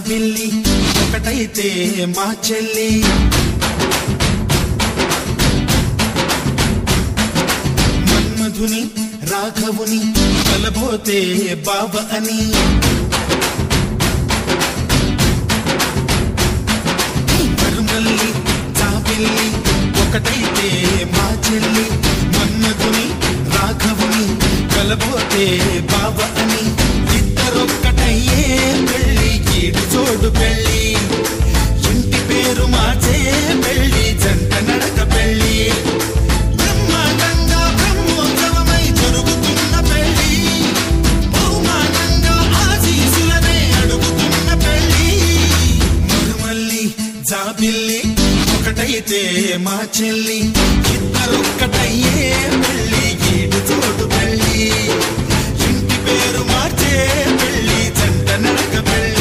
జాబిల్లి ఒకటైతే మా చెల్లి మన్మధుని రాఘవుని కలబోతే బావ అని మరుమల్లి జాబిల్లి ఒకటైతే మా చెల్లి మన్మధుని రాఘవుని కలబోతే బావ అని ఇద్దరొక్కటయ్యే పెళ్ళి ఈడు చోడు పెళ్ళి ఇంటి పేరు మార్చే పెళ్ళి జంట నడక పెళ్ళి బ్రహ్మాండంగా బ్రహ్మోత్సవమై జరుగుతున్న పెళ్ళి బహుమానంగా ఆశీసులనే అడుగుతున్న పెళ్ళి మరుమల్లి జాబిల్లి ఒకటైతే మా చెల్లి ఇద్దరొక్కటయ్యే పెళ్ళి ఈడు చోడు పెళ్ళి ఇంటి పేరు మార్చే పెళ్ళి జంట నడక పెళ్ళి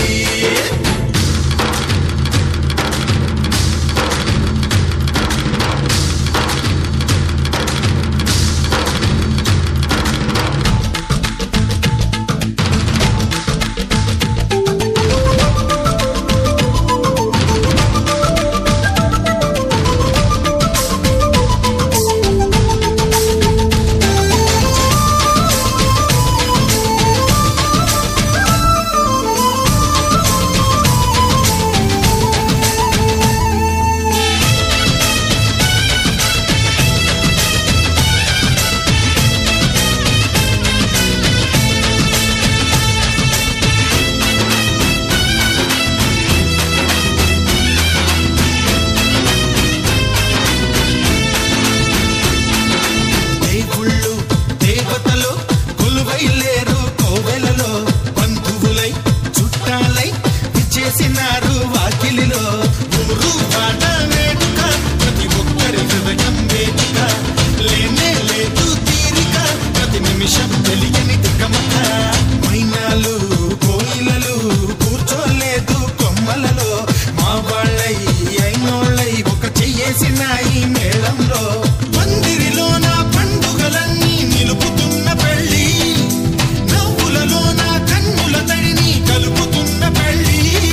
వాకిలిలో ఊరు పాట వేడుక ప్రతి ఒక్కరి హృదయం వేదిక లేనే లేదు తీరిక ప్రతి నిమిషం తెలియని తికమక మైనాలు కోయిలలు కూర్చోలేదు కొమ్మలలో మా వాళ్ళై అయినోళ్ళై ఒక చెయ్యేసినాయి మేళంలో మందిరిలో నా పండుగలన్నీ నిలుపుతున్న పెళ్ళి నవ్వులలో నా కన్నుల తడిని కలుపుతున్న పెళ్ళి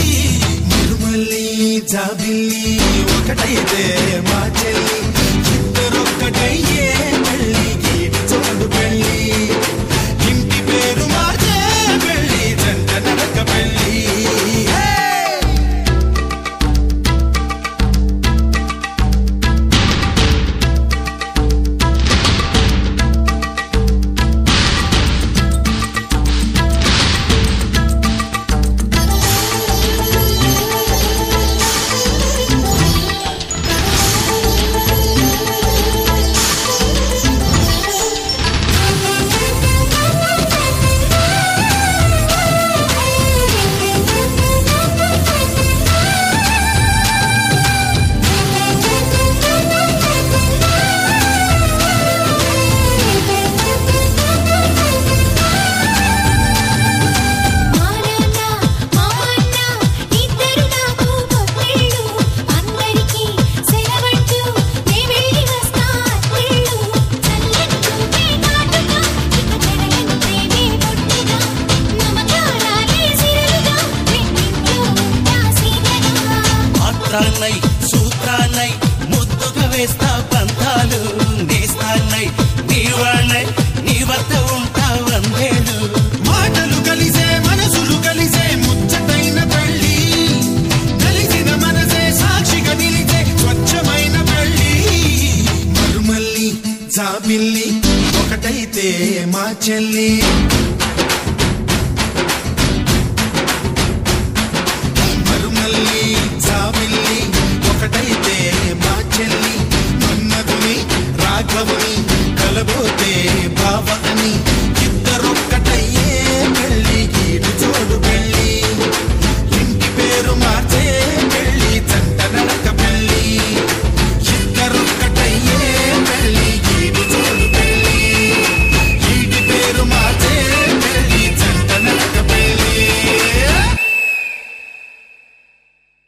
జాబిల్లి ఒకటైతే మా చెల్లి ఇద్దరొక్కటయ్యే పెళ్ళి ఈడు చోడు పెళ్ళి ఇంటి పేరు మార్చే పెళ్ళి జంట నడక పెళ్ళి సూత్రాన్నై ముద్దుగా వేస్తా బంధాలు నేస్తాన్నై నీవాణ్ణై నీ వద్ద ఉంటా వందేళ్ళు మాటలు కలిసే మనసులు కలిసే ముచ్చటైన పెళ్ళి కలిసిన మనసే సాక్షిగా నిలిచే స్వచ్ఛమైన పెళ్ళి మరుమల్లి జాబిల్లి ఒకటైతే మా చెల్లి మరుమల్లి జాబిల్లి ఒకటైతే మా చెల్లి మన్మధుని రాఘవుని కలబోతే బావ